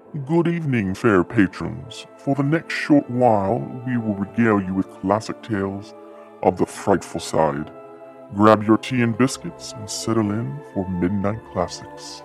Good evening, fair patrons. For the next short while, we will regale you with classic tales of the frightful side. Grab your tea and biscuits and settle in for Midnight Classics.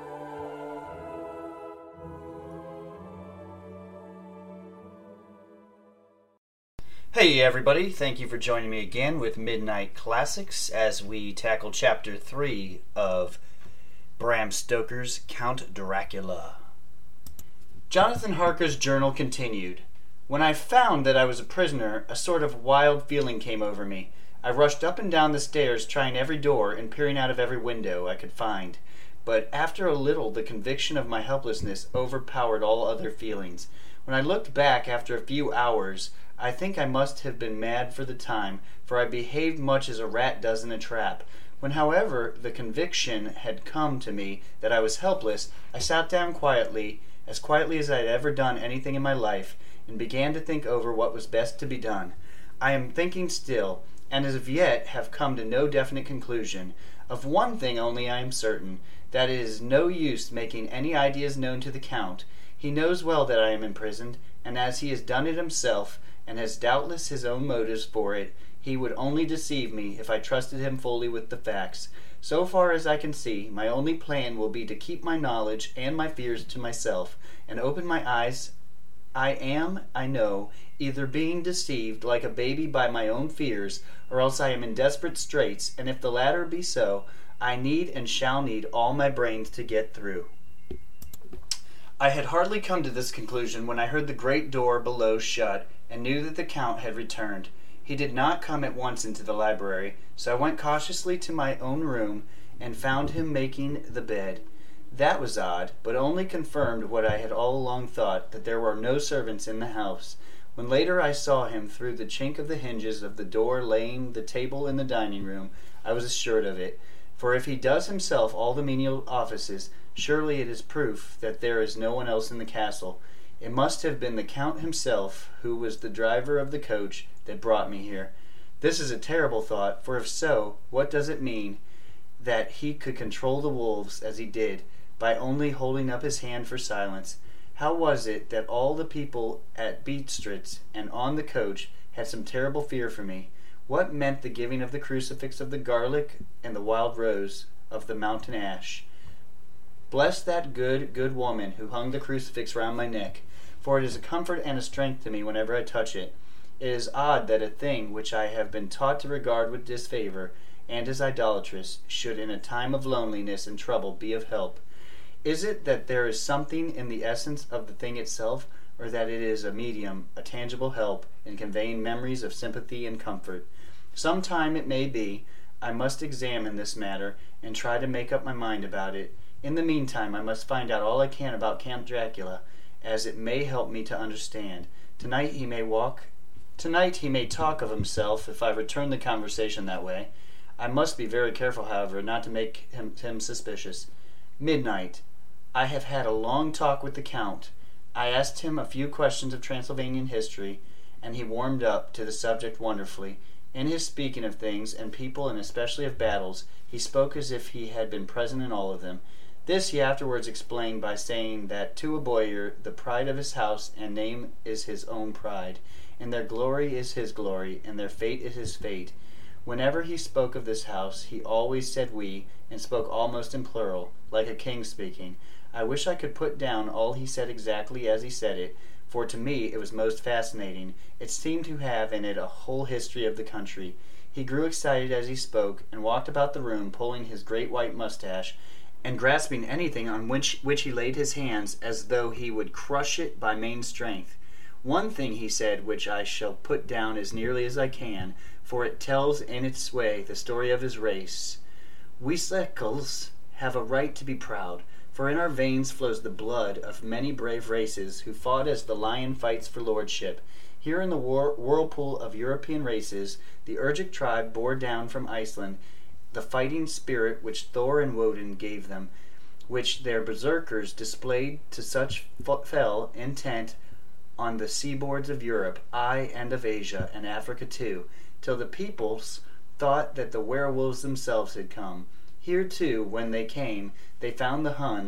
Hey everybody, thank you for joining me again with Midnight Classics as we tackle Chapter 3 of Bram Stoker's Count Dracula. Jonathan Harker's journal continued. When I found that I was a prisoner, a sort of wild feeling came over me. I rushed up and down the stairs, trying every door and peering out of every window I could find. But after a little, the conviction of my helplessness overpowered all other feelings. When I looked back after a few hours, I think I must have been mad for the time, for I behaved much as a rat does in a trap. When, however, the conviction had come to me that I was helpless, I sat down quietly as I had ever done anything in my life, and began to think over what was best to be done. I am thinking still, and as of yet have come to no definite conclusion. Of one thing only I am certain, that it is no use making any ideas known to the Count. He knows well that I am imprisoned, and as he has done it himself, and has doubtless his own motives for it, he would only deceive me if I trusted him fully with the facts. So far as I can see, my only plan will be to keep my knowledge and my fears to myself, and open my eyes. I am, I know, either being deceived like a baby by my own fears, or else I am in desperate straits, and if the latter be so, I need and shall need all my brains to get through. I had hardly come to this conclusion when I heard the great door below shut, and knew that the Count had returned. He did not come at once into the library, so I went cautiously to my own room and found him making the bed. That was odd, but only confirmed what I had all along thought, that there were no servants in the house. When later I saw him through the chink of the hinges of the door laying the table in the dining room, I was assured of it. For if he does himself all the menial offices, surely it is proof that there is no one else in the castle. It must have been the Count himself, who was the driver of the coach, that brought me here. This is a terrible thought, for if so, what does it mean that he could control the wolves as he did, by only holding up his hand for silence? How was it that all the people at Beestritz and on the coach had some terrible fear for me? What meant the giving of the crucifix of the garlic and the wild rose of the mountain ash? Bless that good woman who hung the crucifix round my neck, for it is a comfort and a strength to me whenever I touch it. It is odd that a thing which I have been taught to regard with disfavor, and as idolatrous, should in a time of loneliness and trouble be of help. Is it that there is something in the essence of the thing itself, or that it is a medium, a tangible help, in conveying memories of sympathy and comfort? Some time, it may be, I must examine this matter, and try to make up my mind about it. In the meantime, I must find out all I can about Count Dracula, as it may help me to understand. Tonight he may talk of himself if I return the conversation that way. I must be very careful, however, not to make him suspicious. Midnight. I have had a long talk with the Count. I asked him a few questions of Transylvanian history, and he warmed up to the subject wonderfully. In his speaking of things and people, and especially of battles, he spoke as if he had been present in all of them. This he afterwards explained by saying that to a bowyer the pride of his house and name is his own pride, and their glory is his glory, and their fate is his fate. Whenever he spoke of this house, he always said we, and spoke almost in plural, like a king speaking. I wish I could put down all he said exactly as he said it, for to me it was most fascinating. It seemed to have in it a whole history of the country. He grew excited as he spoke, and walked about the room, pulling his great white mustache, and grasping anything on which he laid his hands, as though he would crush it by main strength. One thing he said which I shall put down as nearly as I can, for it tells in its way the story of his race. We Sekels have a right to be proud, for in our veins flows the blood of many brave races who fought as the lion fights for lordship. Here in the whirlpool of European races, the Urgic tribe bore down from Iceland the fighting spirit which Thor and Woden gave them, which their berserkers displayed to such fell intent on the seaboards of Europe, aye, and of Asia, and Africa too, till the peoples thought that the werewolves themselves had come. Here too, when they came, they found the Huns,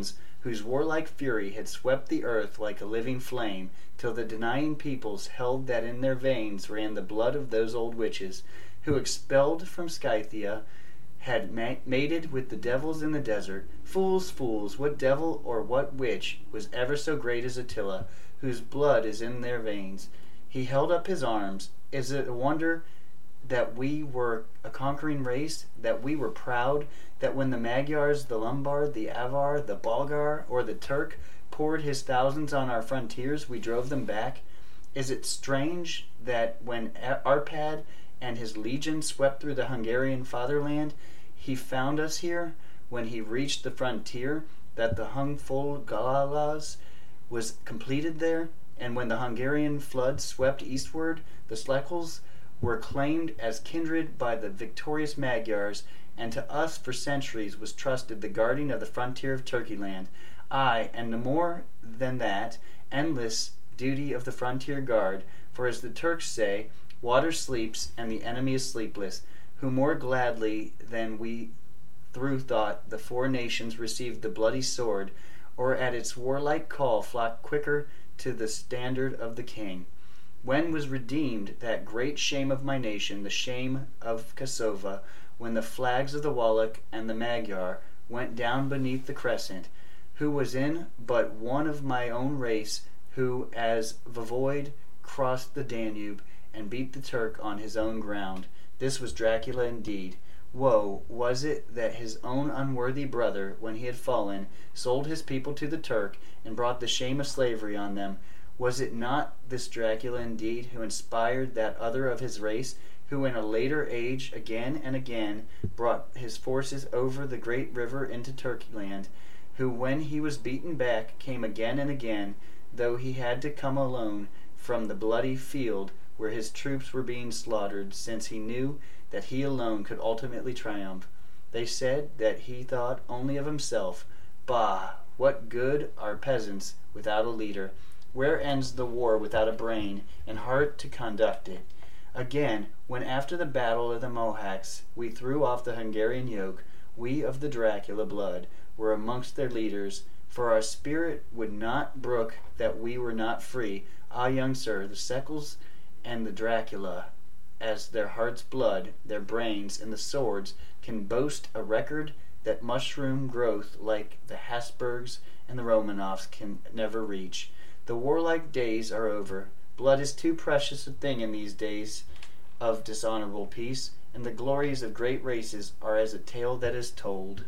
whose warlike fury had swept the earth like a living flame, till the denying peoples held that in their veins ran the blood of those old witches, who, expelled from Scythia, had mated with the devils in the desert. Fools, fools, what devil or what witch was ever so great as Attila, whose blood is in their veins? He held up his arms. Is it a wonder that we were a conquering race, that we were proud, that when the Magyars, the Lombard, the Avar, the Bulgar, or the Turk poured his thousands on our frontiers, we drove them back? Is it strange that when Arpad and his legion swept through the Hungarian fatherland, he found us here? When he reached the frontier, that the Hungfol-Galas was completed there? And when the Hungarian flood swept eastward, the Slekels were claimed as kindred by the victorious Magyars, and to us for centuries was trusted the guarding of the frontier of Turkeyland. Aye, and the more than that, endless duty of the frontier guard, for as the Turks say, water sleeps and the enemy is sleepless, who more gladly than we through thought the four nations received the bloody sword, or at its warlike call flocked quicker to the standard of the king. When was redeemed that great shame of my nation, the shame of Kosova, when the flags of the Wallach and the Magyar went down beneath the crescent, who was in but one of my own race, who as Voivode crossed the Danube and beat the Turk on his own ground. This was Dracula indeed. Woe was it that his own unworthy brother, when he had fallen, sold his people to the Turk and brought the shame of slavery on them. Was it not this Dracula indeed who inspired that other of his race, who in a later age again and again brought his forces over the great river into Turkeyland, who when he was beaten back came again and again, though he had to come alone from the bloody field where his troops were being slaughtered, since he knew that he alone could ultimately triumph? They said that he thought only of himself. Bah! What good are peasants without a leader? Where ends the war without a brain and heart to conduct it? Again, when after the battle of the Mohawks we threw off the Hungarian yoke, we of the Dracula blood were amongst their leaders, for our spirit would not brook that we were not free. Ah, young sir, the Sekels and the Dracula, as their heart's blood, their brains, and the swords, can boast a record that mushroom growth like the Habsburgs and the Romanovs can never reach. The warlike days are over. Blood is too precious a thing in these days of dishonorable peace, and the glories of great races are as a tale that is told.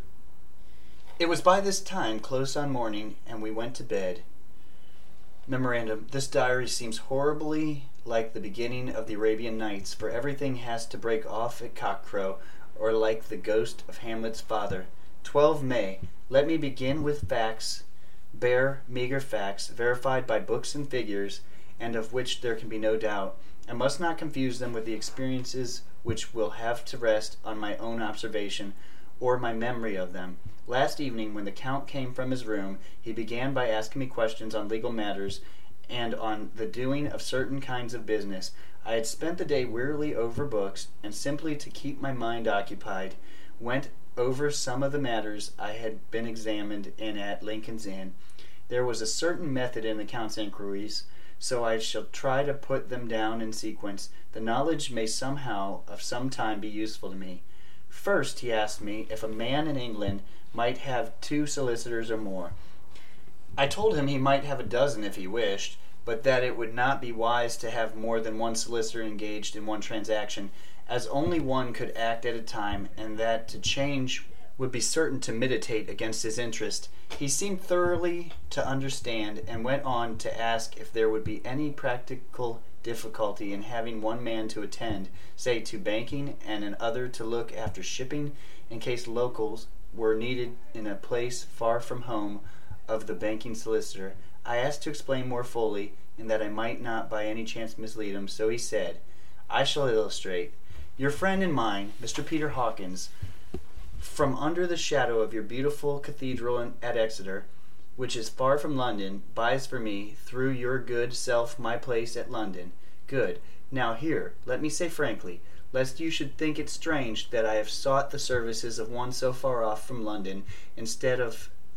It was by this time close on morning, and we went to bed. Memorandum: this diary seems horribly like the beginning of the Arabian Nights, for everything has to break off at cockcrow, or like the ghost of Hamlet's father. 12 May. Let me begin with facts, bare, meager facts, verified by books and figures, and of which there can be no doubt. I must not confuse them with the experiences which will have to rest on my own observation, or my memory of them. Last evening, when the Count came from his room, he began by asking me questions on legal matters, and on the doing of certain kinds of business. I had spent the day wearily over books, and simply to keep my mind occupied, went over some of the matters I had been examined in at Lincoln's Inn. There was a certain method in the Count's inquiries, so I shall try to put them down in sequence. The knowledge may somehow of some time be useful to me. First, he asked me if a man in England might have 2 solicitors or more. I told him he might have a dozen if he wished, but that it would not be wise to have more than one solicitor engaged in one transaction, as only one could act at a time, and that to change would be certain to militate against his interest. He seemed thoroughly to understand, and went on to ask if there would be any practical difficulty in having one man to attend, say, to banking, and another to look after shipping, in case locals were needed in a place far from home of the banking solicitor. I asked to explain more fully, and that I might not by any chance mislead him, so he said, I shall illustrate. Your friend and mine, Mr. Peter Hawkins, from under the shadow of your beautiful cathedral at Exeter, which is far from London, buys for me, through your good self, my place at London. Good. Now here, let me say frankly, lest you should think it strange that I have sought the services of one so far off from London, instead of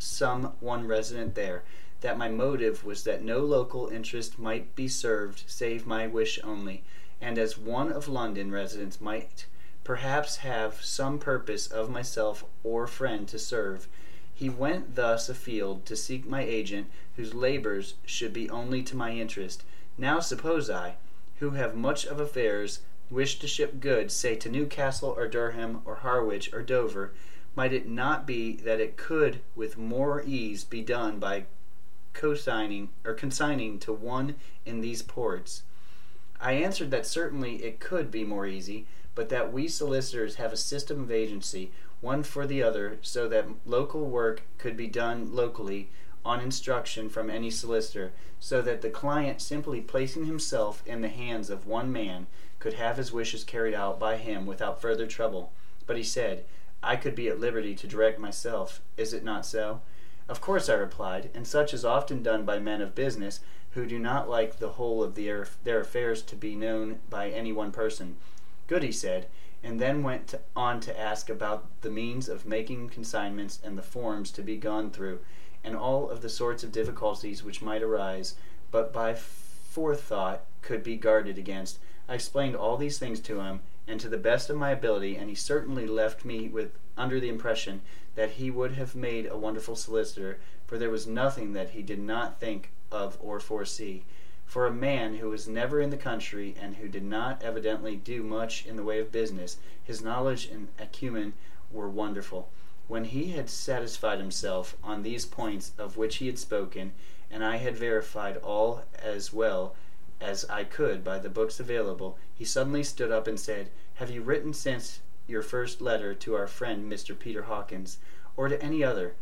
some one resident there, that my motive was that no local interest might be served save my wish only, and as one of London residents might perhaps have some purpose of myself or friend to serve. He went thus afield to seek my agent, whose labours should be only to my interest. Now suppose I, who have much of affairs, wish to ship goods, say to Newcastle or Durham or Harwich or Dover, might it not be that it could with more ease be done by consigning to one in these ports? I answered that certainly it could be more easy, but that we solicitors have a system of agency, one for the other, so that local work could be done locally on instruction from any solicitor, so that the client, simply placing himself in the hands of one man, could have his wishes carried out by him without further trouble. But he said, I could be at liberty to direct myself. Is it not so? Of course, I replied, and such is often done by men of business who do not like the whole of their affairs to be known by any one person. Good, he said, and then went on to ask about the means of making consignments and the forms to be gone through, and all of the sorts of difficulties which might arise, but by forethought could be guarded against. I explained all these things to him, and to the best of my ability, and he certainly left me under the impression that he would have made a wonderful solicitor, for there was nothing that he did not think of or foresee. For a man who was never in the country, and who did not evidently do much in the way of business, his knowledge and acumen were wonderful. When he had satisfied himself on these points of which he had spoken, and I had verified all as well as I could by the books available, he suddenly stood up and said, Have you written since your first letter to our friend Mr. Peter Hawkins, or to any other?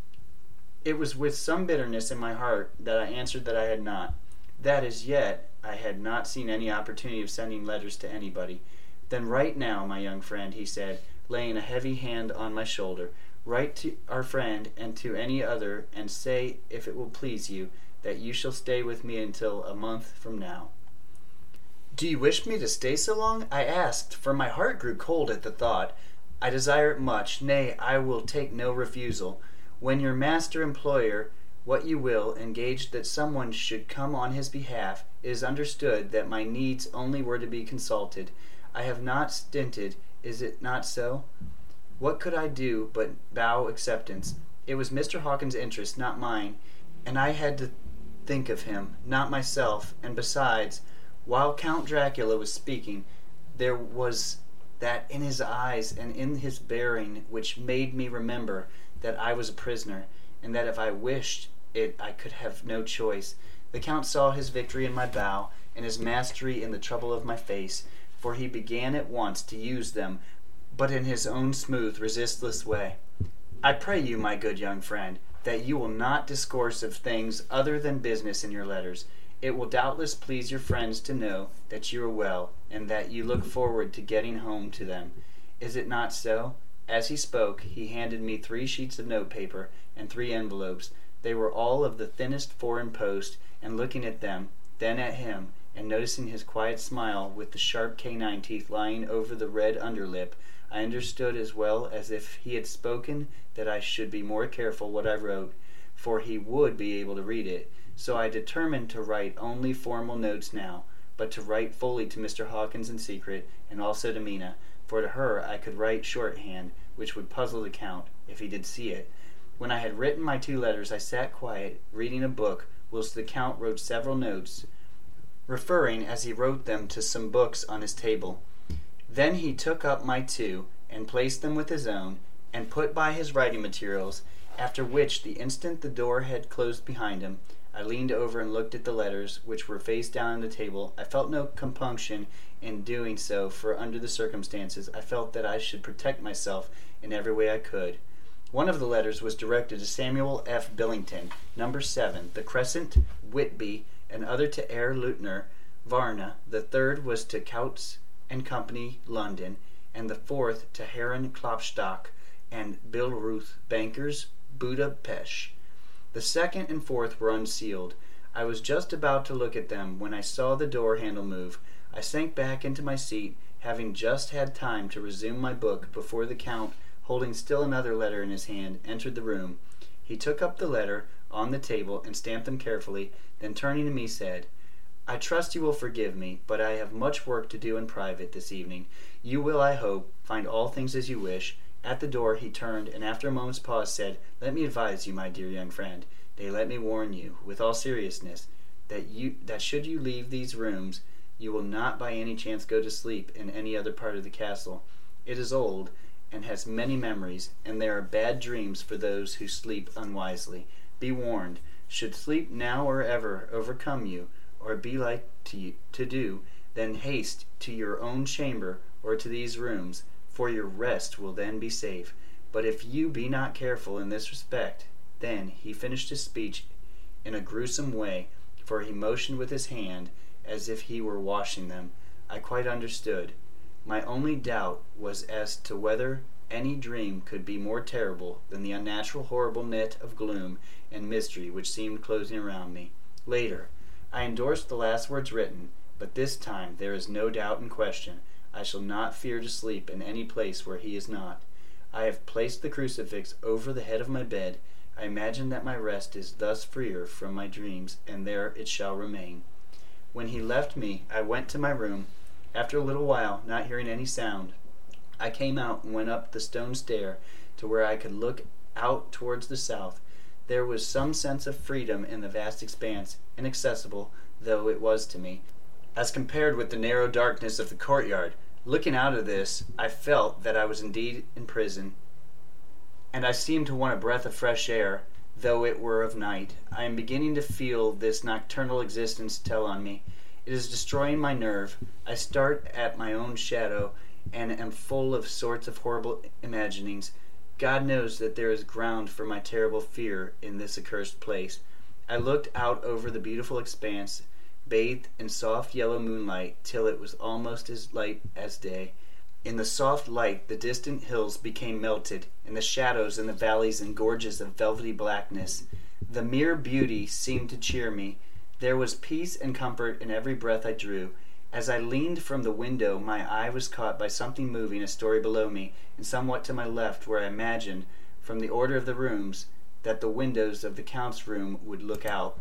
It was with some bitterness in my heart that I answered that I had not. That as yet I had not seen any opportunity of sending letters to anybody. Then write now, my young friend, he said, laying a heavy hand on my shoulder. Write to our friend and to any other, and say, if it will please you, that you shall stay with me until a month from now. Do you wish me to stay so long? I asked, for my heart grew cold at the thought. I desire it much, nay, I will take no refusal. When your master-employer, what you will, engaged that someone should come on his behalf, it is understood that my needs only were to be consulted. I have not stinted, is it not so? What could I do but bow acceptance? It was Mr. Hawkins' interest, not mine, and I had to think of him, not myself, and besides, while Count Dracula was speaking, there was that in his eyes and in his bearing which made me remember that I was a prisoner, and that if I wished it I could have no choice. The Count saw his victory in my bow, and his mastery in the trouble of my face, for he began at once to use them, but in his own smooth, resistless way. I pray you, my good young friend, that you will not discourse of things other than business in your letters. It will doubtless please your friends to know that you are well, and that you look forward to getting home to them. Is it not so? As he spoke, he handed me 3 sheets of notepaper and 3 envelopes. They were all of the thinnest foreign post, and looking at them, then at him, and noticing his quiet smile with the sharp canine teeth lying over the red underlip, I understood as well as if he had spoken that I should be more careful what I wrote, for he would be able to read it. So I determined to write only formal notes now, but to write fully to Mr. Hawkins in secret, and also to Mina, for to her I could write shorthand, which would puzzle the Count, if he did see it. When I had written my 2 letters, I sat quiet, reading a book, whilst the Count wrote several notes, referring as he wrote them to some books on his table. Then he took up my 2, and placed them with his own, and put by his writing materials, after which, the instant the door had closed behind him, I leaned over and looked at the letters, which were face down on the table. I felt no compunction in doing so, for under the circumstances I felt that I should protect myself in every way I could. One of the letters was directed to Samuel F. Billington, No. 7, The Crescent, Whitby, and other to Herr Leutner, Varna. The third was to Coutts and Company, London, and the 4th to Herren Klopstock and Billruth, bankers, Budapest. The 2nd and 4th were unsealed. I was just about to look at them when I saw the door handle move. I sank back into my seat, having just had time to resume my book before the Count, holding still another letter in his hand, entered the room. He He took up the letter on the table and stamped them carefully, then turning to me said, "I trust you will forgive me, but I have much work to do in private this evening. You will, I hope, find all things as you wish." At the door he turned, and after a moment's pause said, "Let me advise you, my dear young friend, nay, let me warn you, with all seriousness, that should you leave these rooms, you will not by any chance go to sleep in any other part of the castle. It is old, and has many memories, and there are bad dreams for those who sleep unwisely. Be warned, should sleep now or ever overcome you, or be like to do, then haste to your own chamber or to these rooms, for your rest will then be safe. But if you be not careful in this respect, then," he finished his speech in a gruesome way, for he motioned with his hand as if he were washing them. I quite understood. My only doubt was as to whether any dream could be more terrible than the unnatural horrible net of gloom and mystery which seemed closing around me. Later, I endorsed the last words written, but this time there is no doubt in question. I shall not fear to sleep in any place where he is not. I have placed the crucifix over the head of my bed. I imagine that my rest is thus freer from my dreams, and there it shall remain. When he left me, I went to my room. After a little while, not hearing any sound, I came out and went up the stone stair to where I could look out towards the south. There was some sense of freedom in the vast expanse, inaccessible though it was to me, as compared with the narrow darkness of the courtyard. Looking out of this, I felt that I was indeed in prison, and I seemed to want a breath of fresh air, though it were of night. I am beginning to feel this nocturnal existence tell on me. It is destroying my nerve. I start at my own shadow, and am full of sorts of horrible imaginings. God knows that there is ground for my terrible fear in this accursed place. I looked out over the beautiful expanse, bathed in soft yellow moonlight, till it was almost as light as day. In the soft light the distant hills became melted, and the shadows in the valleys and gorges of velvety blackness. The mere beauty seemed to cheer me. There was peace and comfort in every breath I drew. As I leaned from the window, my eye was caught by something moving a story below me, and somewhat to my left, where I imagined, from the order of the rooms, that the windows of the Count's room would look out.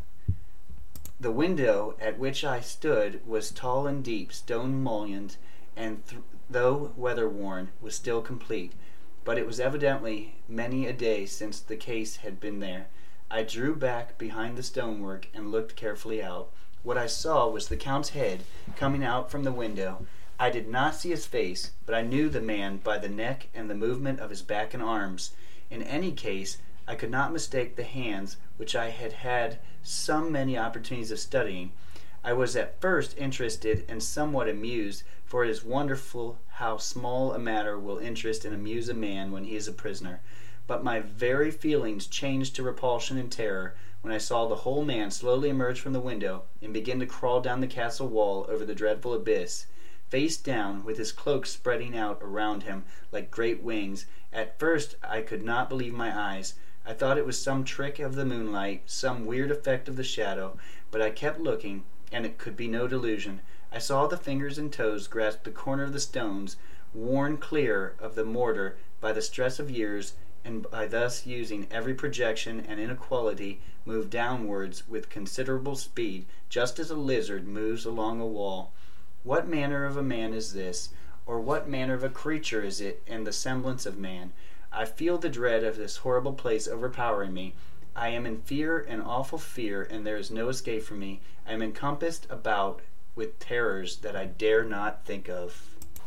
The window at which I stood was tall and deep, stone-mullioned, and though weather-worn, was still complete. But it was evidently many a day since the case had been there. I drew back behind the stonework and looked carefully out. What I saw was the Count's head coming out from the window. I did not see his face, but I knew the man by the neck and the movement of his back and arms. In any case, I could not mistake the hands which I had had so many opportunities of studying. I was at first interested and somewhat amused, for it is wonderful how small a matter will interest and amuse a man when he is a prisoner. But my very feelings changed to repulsion and terror when I saw the whole man slowly emerge from the window and begin to crawl down the castle wall over the dreadful abyss, face down, with his cloak spreading out around him like great wings. At first I could not believe my eyes. I thought it was some trick of the moonlight, some weird effect of the shadow, but I kept looking, and it could be no delusion. I saw the fingers and toes grasp the corner of the stones, worn clear of the mortar by the stress of years, and by thus using every projection and inequality move downwards with considerable speed, just as a lizard moves along a wall. What manner of a man is this, or what manner of a creature is it in the semblance of man? I feel the dread of this horrible place overpowering me. I am in fear, an awful fear, and there is no escape from me. I am encompassed about with terrors that I dare not think of.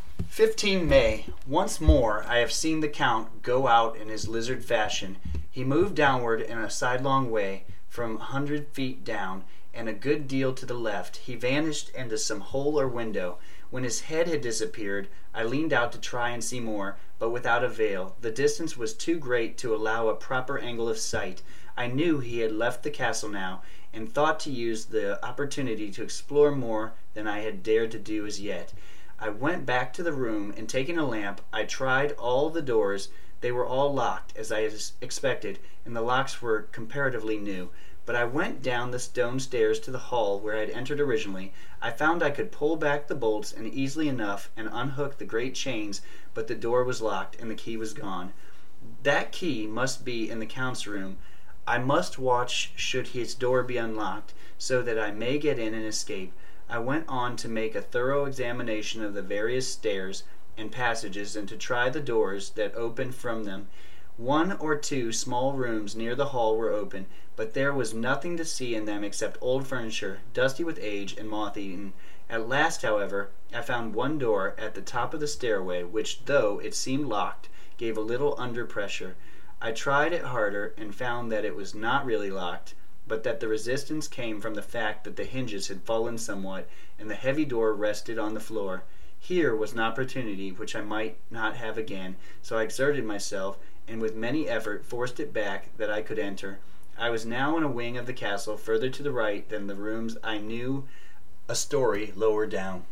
15 May. Once more I have seen the Count go out in his lizard fashion. He moved downward in a sidelong way, from 100 feet down, and a good deal to the left. He vanished into some hole or window. When his head had disappeared, I leaned out to try and see more, but without avail. The distance was too great to allow a proper angle of sight. I knew he had left the castle now, and thought to use the opportunity to explore more than I had dared to do as yet. I went back to the room, and taking a lamp, I tried all the doors. They were all locked, as I had expected, and the locks were comparatively new. But I went down the stone stairs to the hall where I had entered originally. I found I could pull back the bolts and easily enough and unhook the great chains, but the door was locked and the key was gone. That key must be in the Count's room. I must watch should his door be unlocked, so that I may get in and escape. I went on to make a thorough examination of the various stairs and passages, and to try the doors that opened from them. One or two small rooms near the hall were open, but there was nothing to see in them except old furniture, dusty with age and moth-eaten. At last, however, I found one door at the top of the stairway, which, though it seemed locked, gave a little under pressure. I tried it harder, and found that it was not really locked, but that the resistance came from the fact that the hinges had fallen somewhat, and the heavy door rested on the floor. Here was an opportunity which I might not have again, so I exerted myself, and with many effort forced it back that I could enter. I was now in a wing of the castle further to the right than the rooms I knew, a story lower down.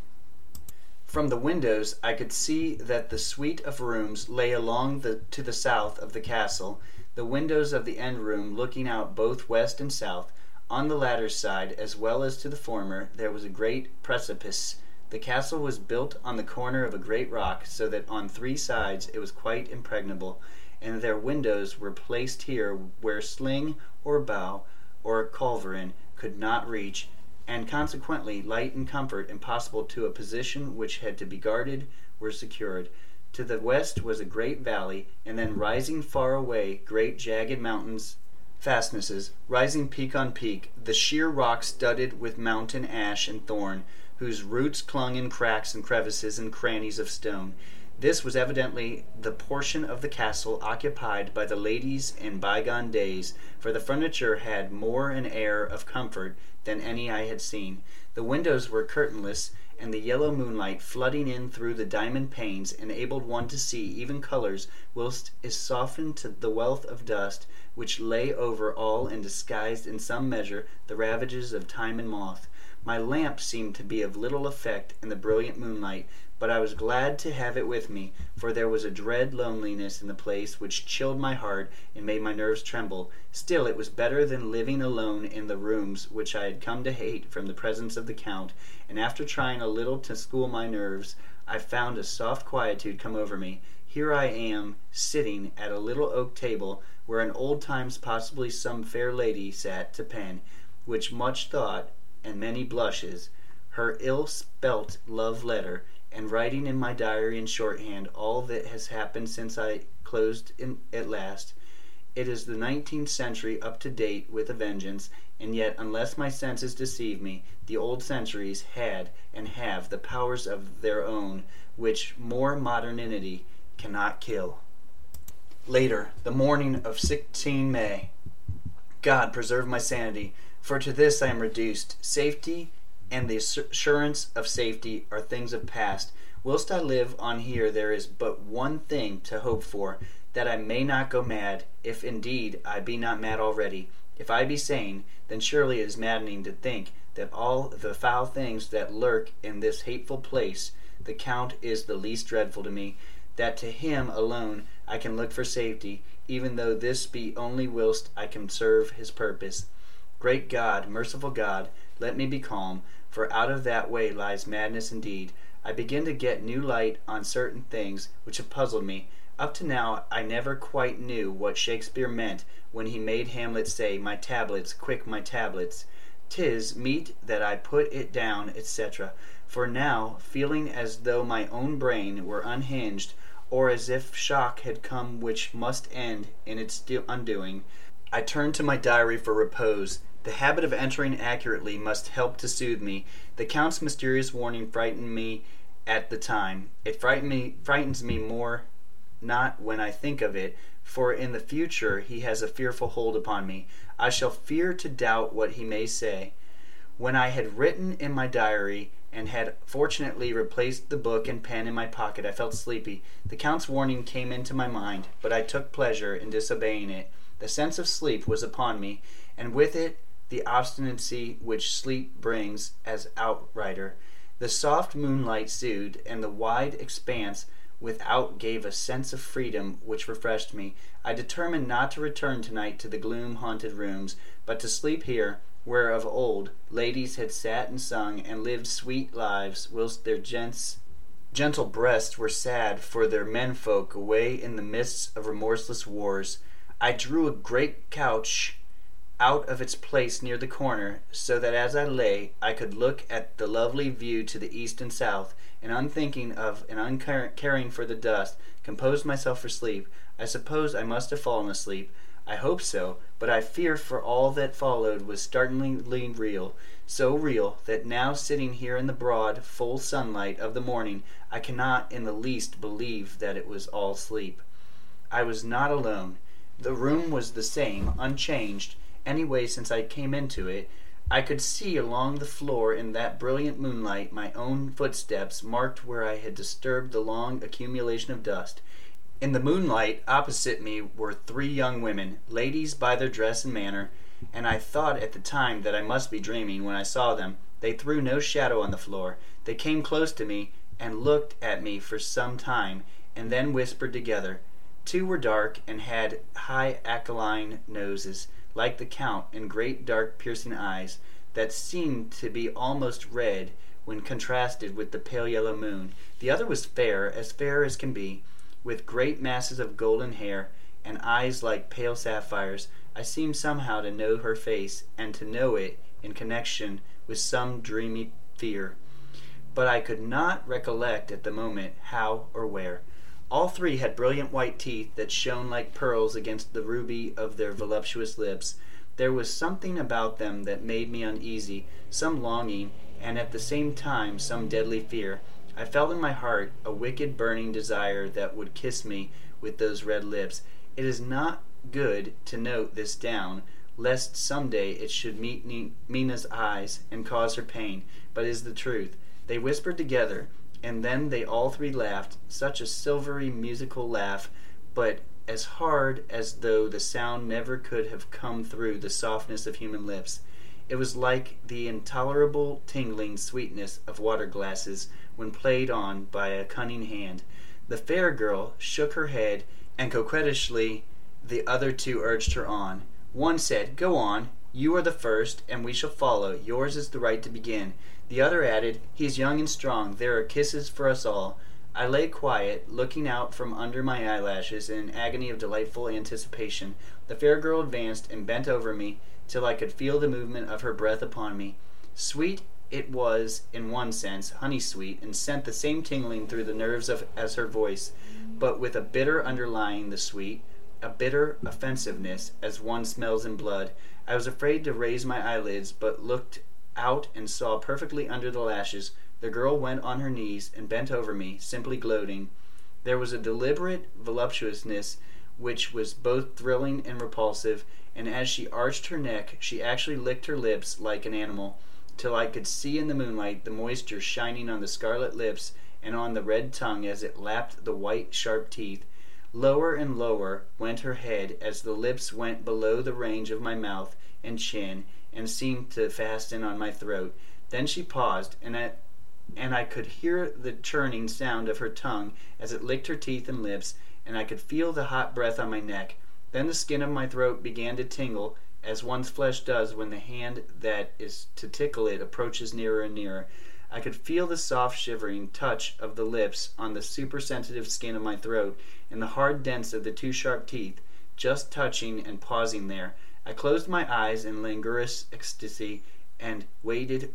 From the windows I could see that the suite of rooms lay along to the south of the castle, the windows of the end room looking out both west and south. On the latter side, as well as to the former, there was a great precipice. The castle was built on the corner of a great rock, so that on three sides it was quite impregnable, and their windows were placed here where sling or bow or culverin could not reach, and consequently light and comfort impossible to a position which had to be guarded were secured. To the west was a great valley, and then rising far away great jagged mountains, fastnesses, rising peak on peak, the sheer rock studded with mountain ash and thorn, whose roots clung in cracks and crevices and crannies of stone. This was evidently the portion of the castle occupied by the ladies in bygone days, for the furniture had more an air of comfort than any I had seen. The windows were curtainless, and the yellow moonlight flooding in through the diamond panes enabled one to see even colors, whilst it softened to the wealth of dust which lay over all and disguised in some measure the ravages of time and moth. My lamp seemed to be of little effect in the brilliant moonlight, but I was glad to have it with me, for there was a dread loneliness in the place which chilled my heart and made my nerves tremble. Still, it was better than living alone in the rooms which I had come to hate from the presence of the Count, and after trying a little to school my nerves, I found a soft quietude come over me. Here I am, sitting at a little oak table, where in old times possibly some fair lady sat to pen, which much thought, and many blushes, her ill-spelt love letter, and writing in my diary in shorthand all that has happened since I closed at last. It is the 19th century up to date with a vengeance, and yet, unless my senses deceive me, the old centuries had and have the powers of their own, which more modernity cannot kill. Later, the morning of 16 May. God preserve my sanity, for to this I am reduced. Safety and the assurance of safety are things of past. Whilst I live on here there is but one thing to hope for, that I may not go mad, if indeed I be not mad already. If I be sane, then surely it is maddening to think that all the foul things that lurk in this hateful place, the Count is the least dreadful to me, that to him alone I can look for safety, even though this be only whilst I can serve his purpose. Great God, merciful God, let me be calm, for out of that way lies madness indeed. I begin to get new light on certain things which have puzzled me. Up to now I never quite knew what Shakespeare meant when he made Hamlet say, "My tablets, quick, my tablets. 'Tis meet that I put it down," etc. For now, feeling as though my own brain were unhinged, or as if shock had come which must end in its undoing, I turned to my diary for repose. The habit of entering accurately must help to soothe me. The Count's mysterious warning frightened me at the time. It frightens me more not when I think of it, for in the future he has a fearful hold upon me. I shall fear to doubt what he may say. When I had written in my diary, and had fortunately replaced the book and pen in my pocket, I felt sleepy. The Count's warning came into my mind, but I took pleasure in disobeying it. The sense of sleep was upon me, and with it the obstinacy which sleep brings as outrider. The soft moonlight soothed, and the wide expanse without gave a sense of freedom which refreshed me. I determined not to return tonight to the gloom-haunted rooms, but to sleep here, where of old ladies had sat and sung and lived sweet lives, whilst their gentle breasts were sad for their menfolk away in the mists of remorseless wars. I drew a great couch out of its place near the corner, so that as I lay I could look at the lovely view to the east and south, and unthinking of and uncaring for the dust, composed myself for sleep. I suppose I must have fallen asleep. I hope so, but I fear for all that followed was startlingly real, so real that now sitting here in the broad, full sunlight of the morning, I cannot in the least believe that it was all sleep. I was not alone. The room was the same, unchanged, anyway since I came into it. I could see along the floor in that brilliant moonlight my own footsteps marked where I had disturbed the long accumulation of dust. In the moonlight opposite me were 3 young women, ladies by their dress and manner, and I thought at the time that I must be dreaming when I saw them. They threw no shadow on the floor. They came close to me and looked at me for some time, and then whispered together. 2 were dark and had high aquiline noses, like the Count, and great dark piercing eyes that seemed to be almost red when contrasted with the pale yellow moon. The other was fair as can be, with great masses of golden hair and eyes like pale sapphires. I seemed somehow to know her face, and to know it in connection with some dreamy fear, but I could not recollect at the moment how or where. All 3 had brilliant white teeth that shone like pearls against the ruby of their voluptuous lips. There was something about them that made me uneasy, some longing, and at the same time some deadly fear. I felt in my heart a wicked burning desire that would kiss me with those red lips. It is not good to note this down, lest some day it should meet Mina's eyes and cause her pain, but it is the truth. They whispered together, and then they all 3 laughed, such a silvery musical laugh, but as hard as though the sound never could have come through the softness of human lips. It was like the intolerable tingling sweetness of water glasses when played on by a cunning hand. The fair girl shook her head, and coquettishly the other 2 urged her on. One said, "Go on, you are the first, and we shall follow. Yours is the right to begin." The other added, "He is young and strong. There are kisses for us all." I lay quiet, looking out from under my eyelashes in an agony of delightful anticipation. The fair girl advanced and bent over me till I could feel the movement of her breath upon me. Sweet it was in one sense, honey-sweet, and sent the same tingling through the nerves as her voice, but with a bitter underlying the sweet, a bitter offensiveness, as one smells in blood. I was afraid to raise my eyelids, but looked out and saw perfectly under the lashes. The girl went on her knees and bent over me, simply gloating. There was a deliberate voluptuousness which was both thrilling and repulsive, and as she arched her neck, she actually licked her lips like an animal, till I could see in the moonlight the moisture shining on the scarlet lips and on the red tongue as it lapped the white, sharp teeth. Lower and lower went her head as the lips went below the range of my mouth and chin, and seemed to fasten on my throat. Then she paused, and I could hear the churning sound of her tongue as it licked her teeth and lips, and I could feel the hot breath on my neck. Then the skin of my throat began to tingle, as one's flesh does when the hand that is to tickle it approaches nearer and nearer. I could feel the soft shivering touch of the lips on the supersensitive skin of my throat, and the hard dents of the 2 sharp teeth, just touching and pausing there. I closed my eyes in languorous ecstasy, and waiting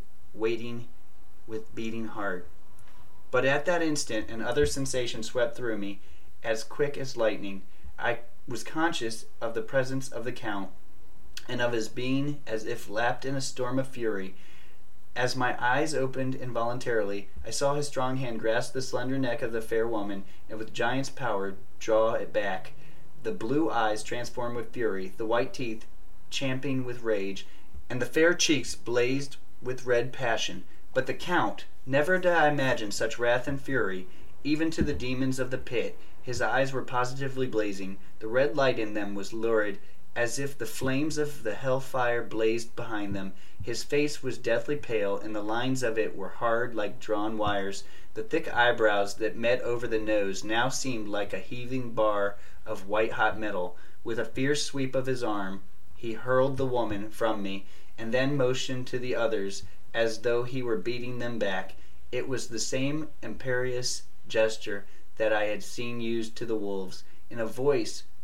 with beating heart. But at that instant another sensation swept through me, as quick as lightning. I was conscious of the presence of the Count, and of his being as if lapped in a storm of fury. As my eyes opened involuntarily, I saw his strong hand grasp the slender neck of the fair woman, and with giant's power draw it back. The blue eyes transformed with fury, the white teeth champing with rage, and the fair cheeks blazed with red passion. But the Count, never did I imagine such wrath and fury, even to the demons of the pit. His eyes were positively blazing. The red light in them was lurid, as if the flames of the hell-fire blazed behind them. His face was deathly pale, and the lines of it were hard like drawn wires. The thick eyebrows that met over the nose now seemed like a heaving bar of white-hot metal. With a fierce sweep of his arm, he hurled the woman from me, and then motioned to the others as though he were beating them back. It was the same imperious gesture that I had seen used to the wolves. In a voice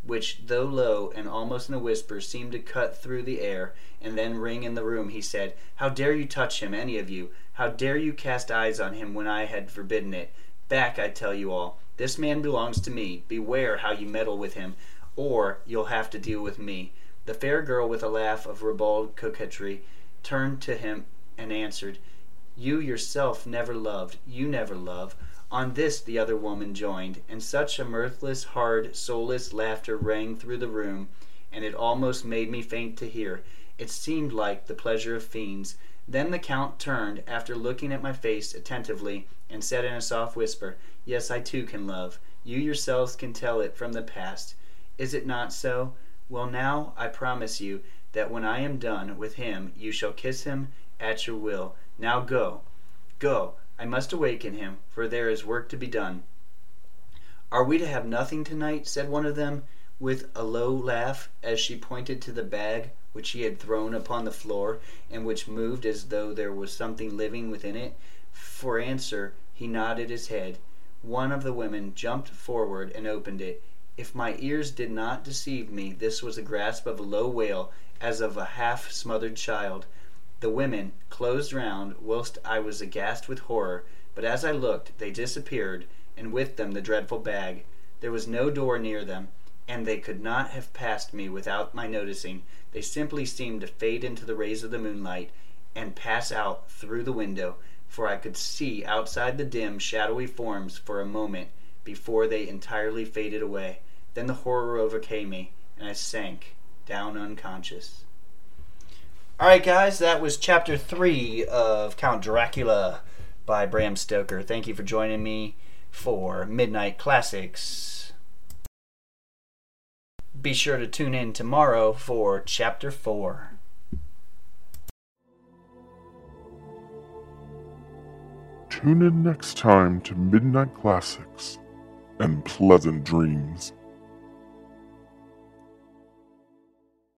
which, though low and almost in a whisper, seemed to cut through the air and then ring in the room, he said, "How dare you touch him, any of you? How dare you cast eyes on him when I had forbidden it? Back, I tell you all. This man belongs to me. Beware how you meddle with him, or you'll have to deal with me." The fair girl, with a laugh of ribald coquetry, turned to him and answered, "You yourself never loved. You never love." On this the other woman joined, and such a mirthless, hard, soulless laughter rang through the room, and it almost made me faint to hear. It seemed like the pleasure of fiends. Then the Count turned, after looking at my face attentively, and said in a soft whisper, "Yes, I too can love. You yourselves can tell it from the past. Is it not so? Well, now I promise you that when I am done with him you shall kiss him at your will. Now go. Go. I must awaken him, for there is work to be done." "Are we to have nothing tonight?" said one of them, with a low laugh, as she pointed to the bag which he had thrown upon the floor, and which moved as though there was something living within it. For answer he nodded his head. One of the women jumped forward and opened it. If my ears did not deceive me, this was the grasp of a low wail, as of a half-smothered child. The women closed round, whilst I was aghast with horror, but as I looked they disappeared, and with them the dreadful bag. There was no door near them, and they could not have passed me without my noticing. They simply seemed to fade into the rays of the moonlight, and pass out through the window, for I could see outside the dim, shadowy forms for a moment before they entirely faded away. Then the horror overcame me, and I sank down unconscious. Alright guys, that was Chapter 3 of Count Dracula by Bram Stoker. Thank you for joining me for Midnight Classics. Be sure to tune in tomorrow for Chapter 4. Tune in next time to Midnight Classics and pleasant dreams.